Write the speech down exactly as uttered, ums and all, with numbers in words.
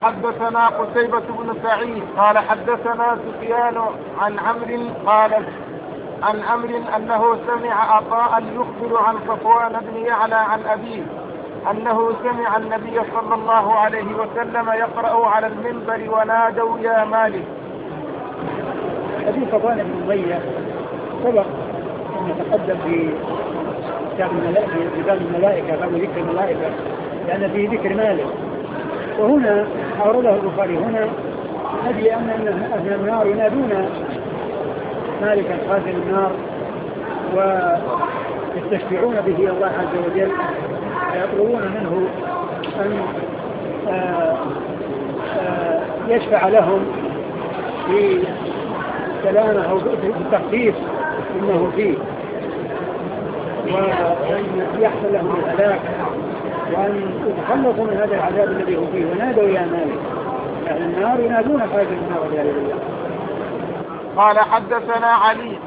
حدثنا قتيبة بن سعيد قال حدثنا سفيان عن عمرو قال عن عمرو أنه سمع عطاء يخبر عن صفوان بن يعلى عن أبيه أنه سمع النبي صلى الله عليه وسلم يقرأ على المنبر ونادوا يا مالك. حديث صفوان بن أمية سبق أن يتقدم في كتاب الملائكة باب ذكر الملائكة لأن فيه ذكر مالك، وهنا أورده البخاري هنا نجي أن أهل النار ينادون مالكا خازن النار ويستشفعون به الله عز وجل ويطلبون منه أن آآ آآ يشفع لهم في سلامة أو في التخفيف إنه فيه، وأن يحصل لهم الهلاك وأن يتخلصوا من هذا العذاب الذي هم فيه. ونادوا يا مالك، أهل النار ينادون خازن النار والعياذ بالله. قال حدثنا علي